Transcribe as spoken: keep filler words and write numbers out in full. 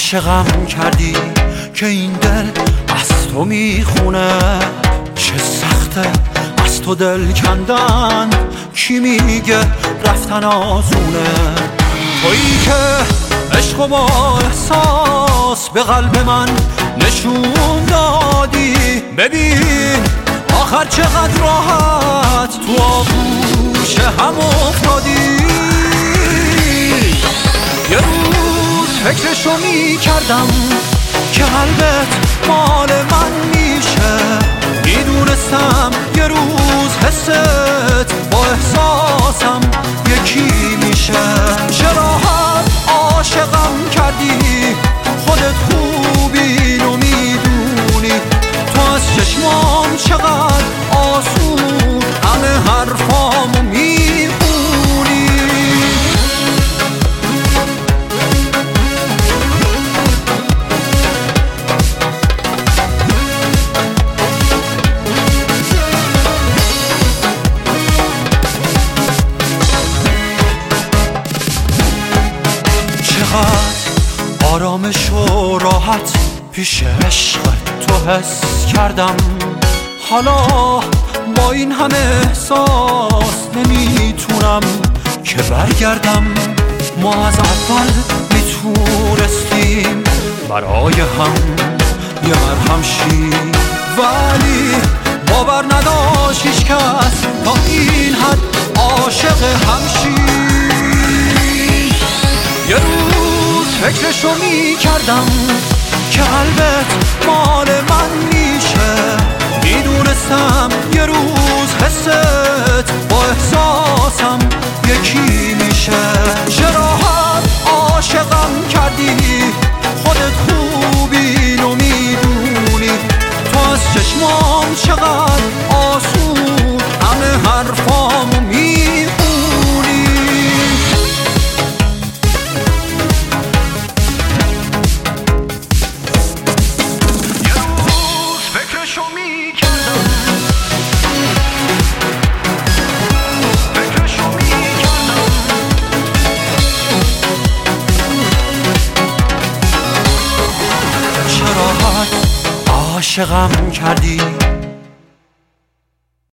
عاشقم کردی که این دل از تو میخونه. چه سخته از تو دل کندن، کی میگه رفتن آسونه. تویی که عشق و با احساس به قلب من نشون دادی. ببین آخر چقدر راحت تو آغوش هم افتادی. یه روز فکرشو میکردم که قلبت مال من میشه. میدونستم یه روز حست با احساسم یکی میشه. چه راحت عاشقم کردی، خودت خوبی اینو میدونی. تو از چشمام چقدر آسون همه حرفامو میخونی. آرامش و راحت پیش عشق تو حس کردم. حالا با این همه احساس نمیتونم که برگردم. ما از اول میتونستیم برای هم یه مرهم شیم، ولی باور نداشت هیچ کس تا این حد عاشق هم شیم. یه روز فکرشو میکردم که قلبت مال من میشه. میدونستم یه روز حست با احساسم یکی میشه. چه راحت عاشقم کردی، خودت خوبی اینو میدونی. تو از چشمام چقدر آسون همه حرفامو میخونی. عاشقم کردی